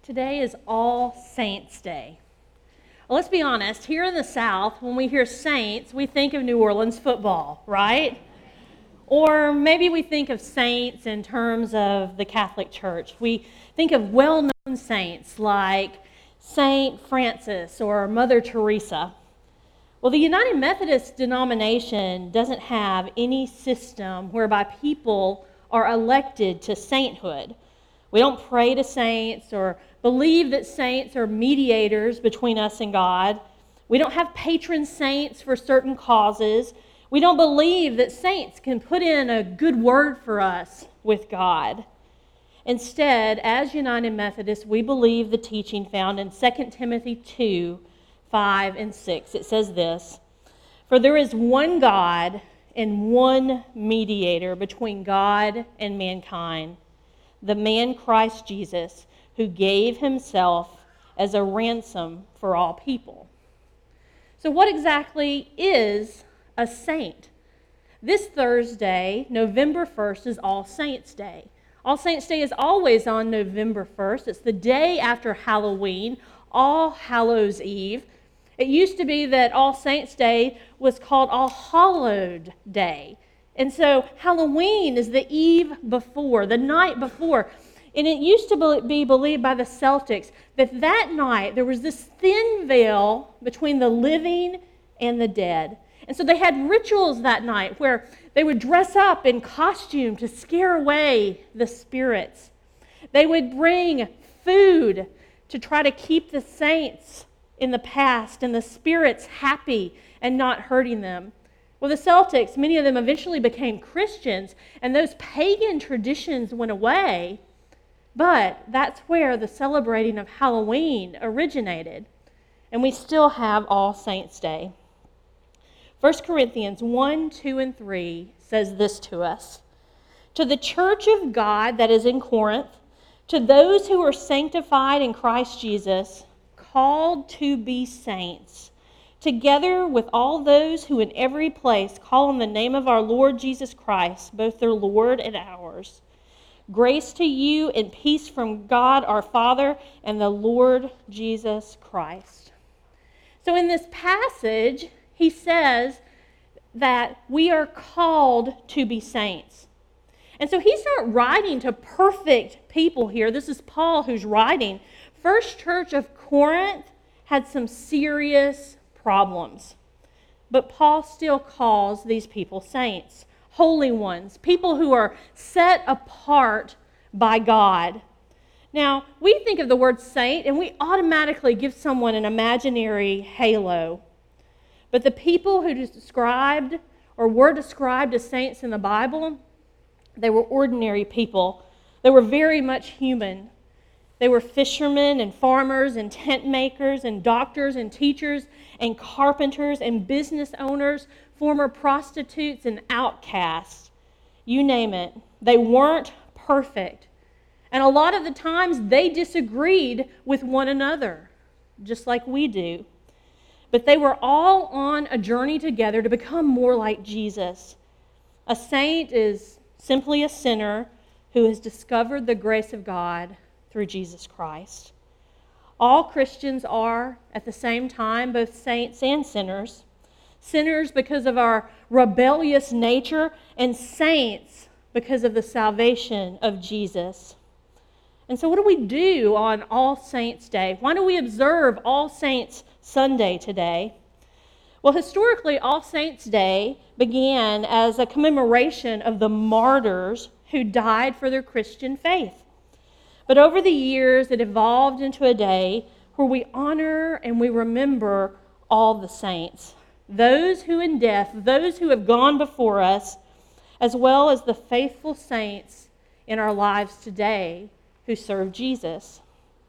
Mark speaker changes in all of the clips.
Speaker 1: Today is All Saints Day. Well, let's be honest, here in the South, when we hear saints, we think of New Orleans football, right? Or maybe we think of saints in terms of the Catholic Church. We think of well-known saints like Saint Francis or Mother Teresa. Well, the United Methodist denomination doesn't have any system whereby people are elected to sainthood. We don't pray to saints or believe that saints are mediators between us and God. We don't have patron saints for certain causes. We don't believe that saints can put in a good word for us with God. Instead, as United Methodists, we believe the teaching found in 2 Timothy 2, 5 and 6. It says this, "For there is one God and one mediator between God and mankind, the man Christ Jesus, who gave himself as a ransom for all people." So what exactly is a saint? This Thursday, November 1st, is All Saints Day. All Saints Day is always on November 1st. It's the day after Halloween, All Hallows Eve. It used to be that All Saints Day was called All Hallowed Day. And so Halloween is the eve before, the night before. And it used to be believed by the Celtics that night there was this thin veil between the living and the dead. And so they had rituals that night where they would dress up in costume to scare away the spirits. They would bring food to try to keep the saints in the past and the spirits happy and not hurting them. Well, the Celtics, many of them eventually became Christians, and those pagan traditions went away, but that's where the celebrating of Halloween originated, and we still have All Saints Day. 1 Corinthians 1, 2, and 3 says this to us, "To the church of God that is in Corinth, to those who are sanctified in Christ Jesus, called to be saints, together with all those who in every place call on the name of our Lord Jesus Christ, both their Lord and ours. Grace to you and peace from God our Father and the Lord Jesus Christ." So in this passage, he says that we are called to be saints. And so he's not writing to perfect people here. This is Paul who's writing. First Church of Corinth had some serious problems. But Paul still calls these people saints, holy ones, people who are set apart by God. Now, we think of the word saint and we automatically give someone an imaginary halo. But the people who described or were described as saints in the Bible, they were ordinary people. They were very much human. They were fishermen and farmers and tent makers and doctors and teachers and carpenters and business owners, former prostitutes and outcasts. You name it. They weren't perfect. And a lot of the times they disagreed with one another, just like we do. But they were all on a journey together to become more like Jesus. A saint is simply a sinner who has discovered the grace of God through Jesus Christ. All Christians are, at the same time, both saints and sinners. Sinners because of our rebellious nature, and saints because of the salvation of Jesus. And so what do we do on All Saints Day? Why do we observe All Saints Sunday today? Well, historically, All Saints Day began as a commemoration of the martyrs who died for their Christian faith. But over the years, it evolved into a day where we honor and we remember all the saints, those who in death, those who have gone before us, as well as the faithful saints in our lives today who serve Jesus.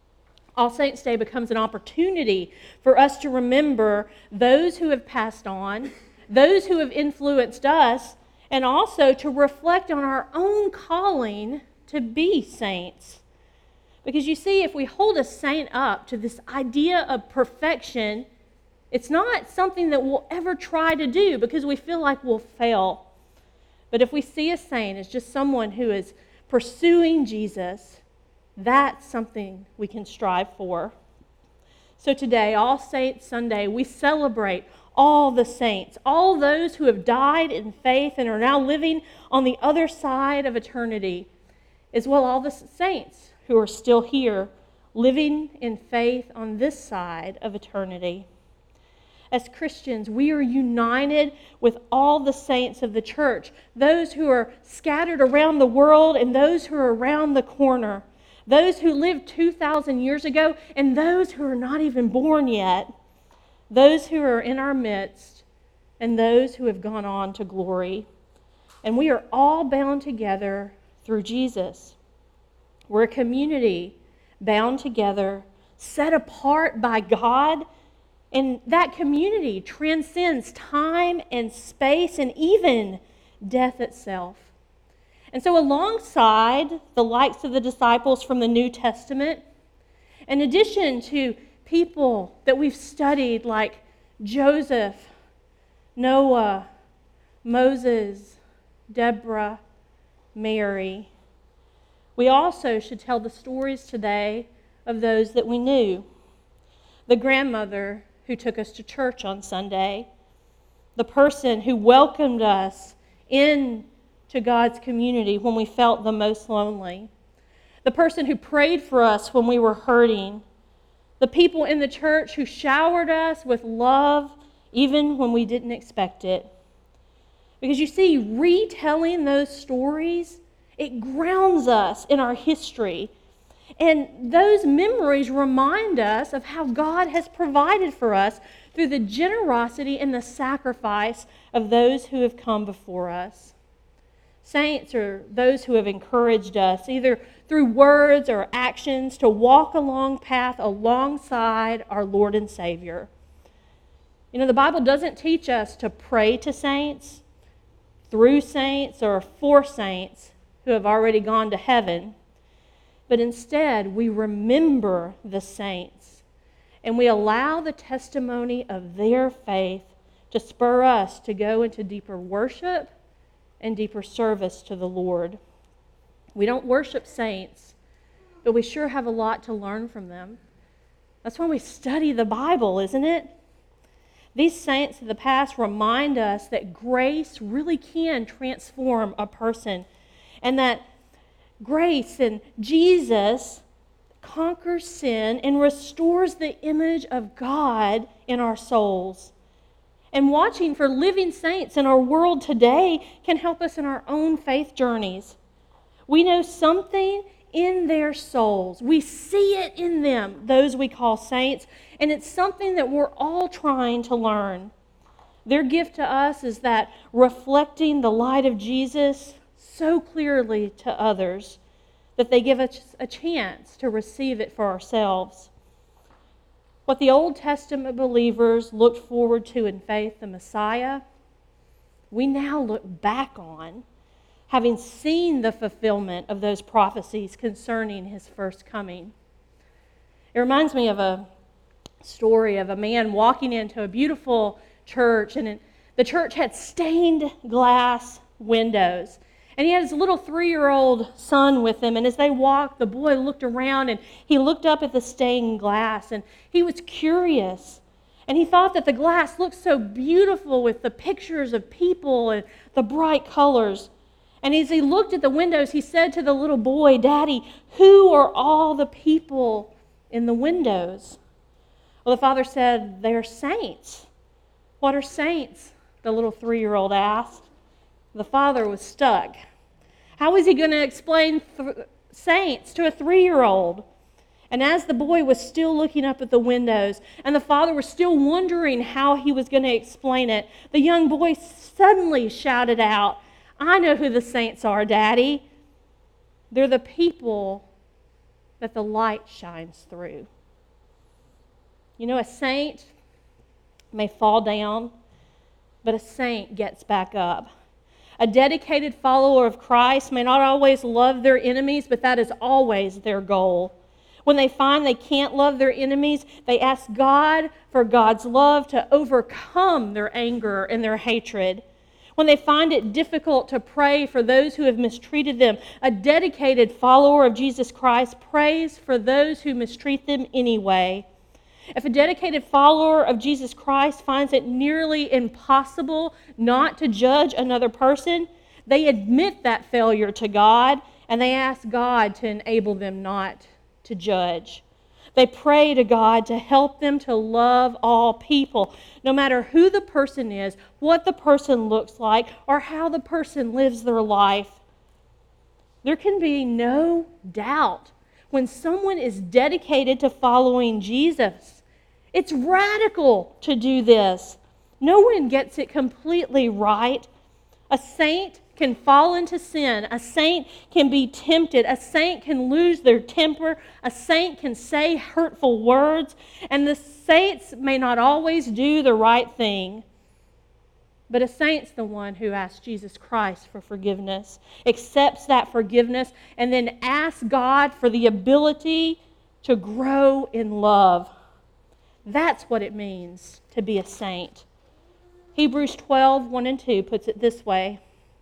Speaker 1: All Saints Day becomes an opportunity for us to remember those who have passed on, those who have influenced us, and also to reflect on our own calling to be saints. Because you see, if we hold a saint up to this idea of perfection, it's not something that we'll ever try to do because we feel like we'll fail. But if we see a saint as just someone who is pursuing Jesus, That's something we can strive for. So today, All Saints Sunday, we celebrate all the saints, all those who have died in faith and are now living on the other side of eternity, as well as all the saints who are still here, living in faith on this side of eternity. As Christians, we are united with all the saints of the church, those who are scattered around the world and those who are around the corner, those who lived 2,000 years ago and those who are not even born yet, those who are in our midst and those who have gone on to glory. And we are all bound together through Jesus. We're a community bound together, set apart by God, and that community transcends time and space and even death itself. And so alongside the likes of the disciples from the New Testament, in addition to people that we've studied like Joseph, Noah, Moses, Deborah, Mary, we also should tell the stories today of those that we knew. The grandmother who took us to church on Sunday, the person who welcomed us into God's community when we felt the most lonely, the person who prayed for us when we were hurting, the people in the church who showered us with love even when we didn't expect it. Because you see, retelling those stories, it grounds us in our history. And those memories remind us of how God has provided for us through the generosity and the sacrifice of those who have come before us. Saints are those who have encouraged us, either through words or actions, to walk along path alongside our Lord and Savior. You know, the Bible doesn't teach us to pray to saints, through saints, or for saints who have already gone to heaven. But instead, we remember the saints, and we allow the testimony of their faith to spur us to go into deeper worship and deeper service to the Lord. We don't worship saints, but we sure have a lot to learn from them. That's why we study the Bible, isn't it? These saints of the past remind us that grace really can transform a person, and that grace and Jesus conquers sin and restores the image of God in our souls. And watching for living saints in our world today can help us in our own faith journeys. We know something in their souls. We see it in them, those we call saints, and it's something that we're all trying to learn. Their gift to us is that reflecting the light of Jesus so clearly to others that they give us a chance to receive it for ourselves. What the Old Testament believers looked forward to in faith, the Messiah, we now look back on, having seen the fulfillment of those prophecies concerning his first coming. It reminds me of a story of a man walking into a beautiful church, and the church had stained glass windows. And he had his little 3-year-old son with him. And as they walked, the boy looked around and he looked up at the stained glass. And he was curious. And he thought that the glass looked so beautiful with the pictures of people and the bright colors. And as he looked at the windows, he said to the little boy, "Daddy, who are all the people in the windows?" Well, the father said, "They're saints." "What are saints?" the little 3-year-old asked. The father was stuck. How was he going to explain saints to a 3-year-old? And as the boy was still looking up at the windows and the father was still wondering how he was going to explain it, the young boy suddenly shouted out, "I know who the saints are, Daddy. They're the people that the light shines through." You know, a saint may fall down, but a saint gets back up. A dedicated follower of Christ may not always love their enemies, but that is always their goal. When they find they can't love their enemies, they ask God for God's love to overcome their anger and their hatred. when they find it difficult to pray for those who have mistreated them. A dedicated follower of Jesus Christ prays for those who mistreat them anyway. If a dedicated follower of Jesus Christ finds it nearly impossible not to judge another person, they admit that failure to God and they ask God to enable them not to judge. They pray to God to help them to love all people, no matter who the person is, what the person looks like, or how the person lives their life. There can be no doubt when someone is dedicated to following Jesus. It's radical to do this. No one gets it completely right. A saint can fall into sin. A saint can be tempted. A saint can lose their temper. A saint can say hurtful words. And the saints may not always do the right thing. But a saint's the one who asks Jesus Christ for forgiveness, accepts that forgiveness, and then asks God for the ability to grow in love. That's what it means to be a saint. Hebrews 12, 1 and 2 puts it this way.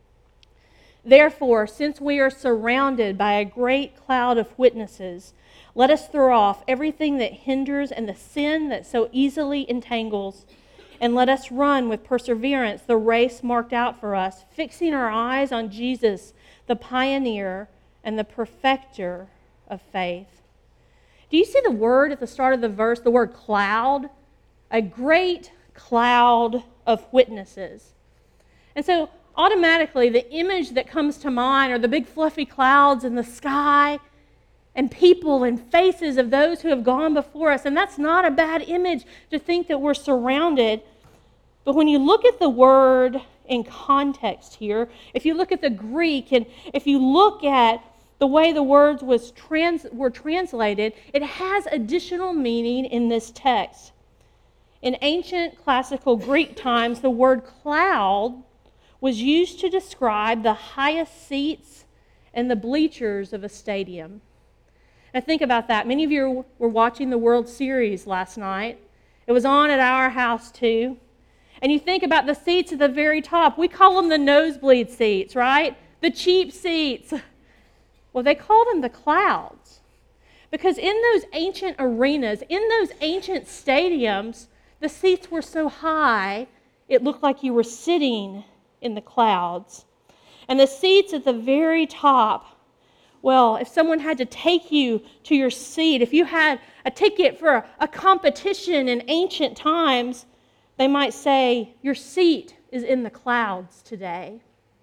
Speaker 1: Therefore, since we are surrounded by a great cloud of witnesses, let us throw off everything that hinders and the sin that so easily entangles, and let us run with perseverance the race marked out for us, fixing our eyes on Jesus, the pioneer and the perfecter of faith. Do you see the word at the start of the verse, the word cloud? A great cloud of witnesses. And so automatically the image that comes to mind are the big fluffy clouds in the sky and people and faces of those who have gone before us. And that's not a bad image to think that we're surrounded. But when you look at the word in context here, if you look at the Greek and if you look at the way the words were translated, it has additional meaning in this text. In ancient classical Greek times, the word cloud was used to describe the highest seats and the bleachers of a stadium. Now think about that. Many of you were watching the World Series last night. It was on at our house too. And you think about the seats at the very top. We call them the nosebleed seats, right? The cheap seats. Well, they called them the clouds. Because in those ancient arenas, in those ancient stadiums, the seats were so high, it looked like you were sitting in the clouds. And the seats at the very top, well, if someone had to take you to your seat, if you had a ticket for a competition in ancient times, they might say, your seat is in the clouds today.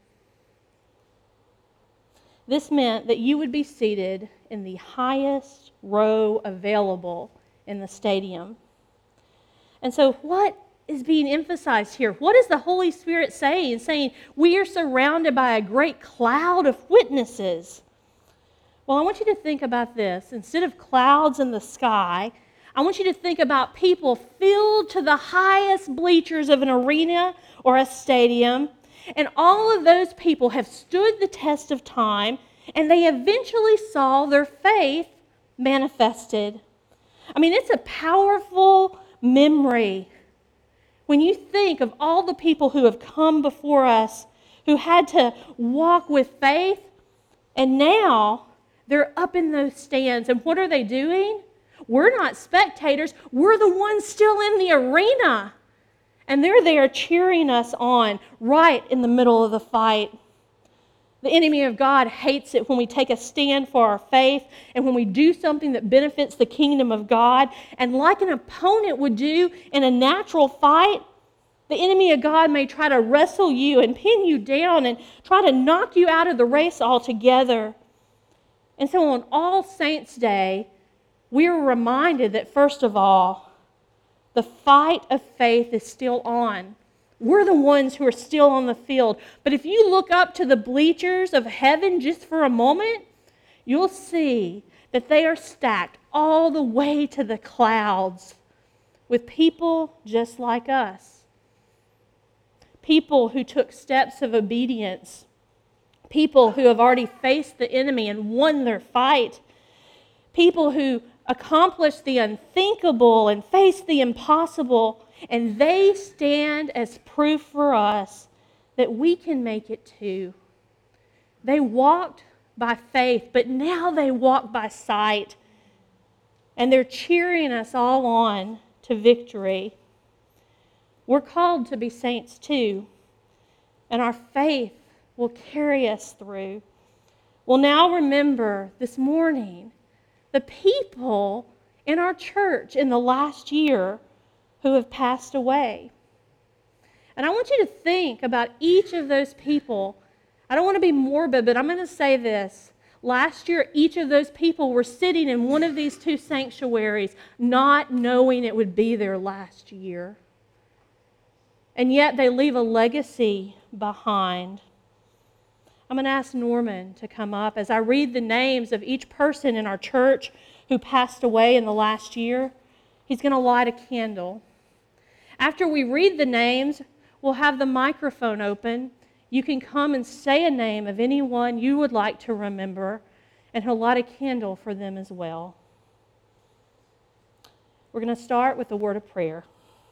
Speaker 1: This meant that you would be seated in the highest row available in the stadium. And so what is being emphasized here? What is the Holy Spirit saying? Saying, we are surrounded by a great cloud of witnesses. Well, I want you to think about this. Instead of clouds in the sky, I want you to think about people filled to the highest bleachers of an arena or a stadium. And all of those people have stood the test of time, and they eventually saw their faith manifested. I mean, it's a powerful memory when you think of all the people who have come before us, who had to walk with faith, and now they're up in those stands. And what are they doing? We're not spectators. We're the ones still in the arena. And they're there cheering us on right in the middle of the fight. The enemy of God hates it when we take a stand for our faith and when we do something that benefits the kingdom of God. And like an opponent would do in a natural fight, the enemy of God may try to wrestle you and pin you down and try to knock you out of the race altogether. And so on All Saints' Day, we are reminded that, first of all, the fight of faith is still on. We're the ones who are still on the field. But if you look up to the bleachers of heaven just for a moment, you'll see that they are stacked all the way to the clouds with people just like us. People who took steps of obedience. People who have already faced the enemy and won their fight. People who accomplished the unthinkable and faced the impossible. And they stand as proof for us that we can make it too. They walked by faith, but now they walk by sight. And they're cheering us all on to victory. We're called to be saints too, and our faith will carry us through. We'll now remember this morning the people in our church in the last year who have passed away. And I want you to think about each of those people. I don't want to be morbid, but I'm going to say this. Last year, each of those people were sitting in one of these two sanctuaries, not knowing it would be their last year. And yet they leave a legacy behind. I'm going to ask Norman to come up as I read the names of each person in our church who passed away in the last year. He's going to light a candle. After we read the names, we'll have the microphone open. You can come and say a name of anyone you would like to remember, and he'll light a candle for them as well. We're going to start with a word of prayer.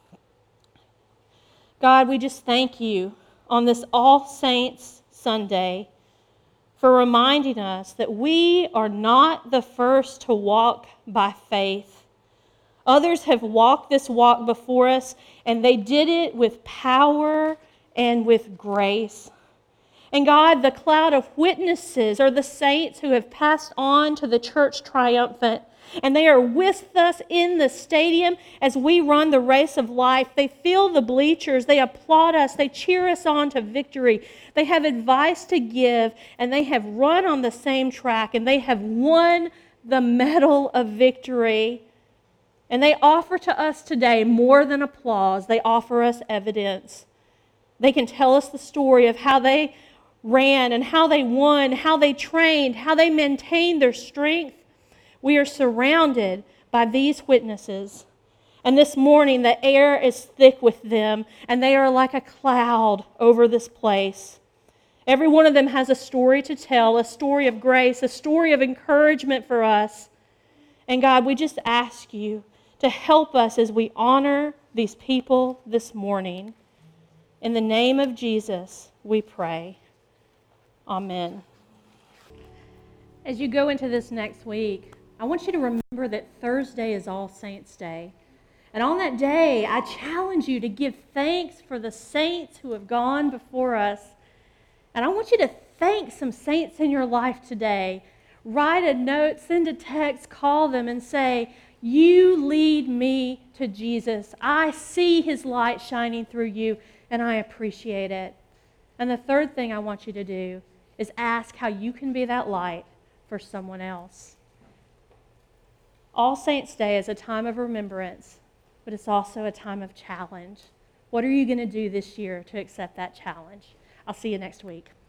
Speaker 1: God, we just thank you on this All Saints Sunday for reminding us that we are not the first to walk by faith. Others have walked this walk before us, and they did it with power and with grace. And God, the cloud of witnesses are the saints who have passed on to the church triumphant. And they are with us in the stadium as we run the race of life. They fill the bleachers. They applaud us. They cheer us on to victory. They have advice to give, and they have run on the same track, and they have won the medal of victory. And they offer to us today more than applause. They offer us evidence. They can tell us the story of how they ran and how they won, how they trained, how they maintained their strength. We are surrounded by these witnesses. And this morning, the air is thick with them, and they are like a cloud over this place. Every one of them has a story to tell, a story of grace, a story of encouragement for us. And God, we just ask you to help us as we honor these people this morning. In the name of Jesus, we pray. Amen. As you go into this next week, I want you to remember that Thursday is All Saints' Day. And on that day, I challenge you to give thanks for the saints who have gone before us. And I want you to thank some saints in your life today. Write a note, send a text, call them and say, you lead me to Jesus. I see his light shining through you, and I appreciate it. And the third thing I want you to do is ask how you can be that light for someone else. All Saints' Day is a time of remembrance, but it's also a time of challenge. What are you going to do this year to accept that challenge? I'll see you next week.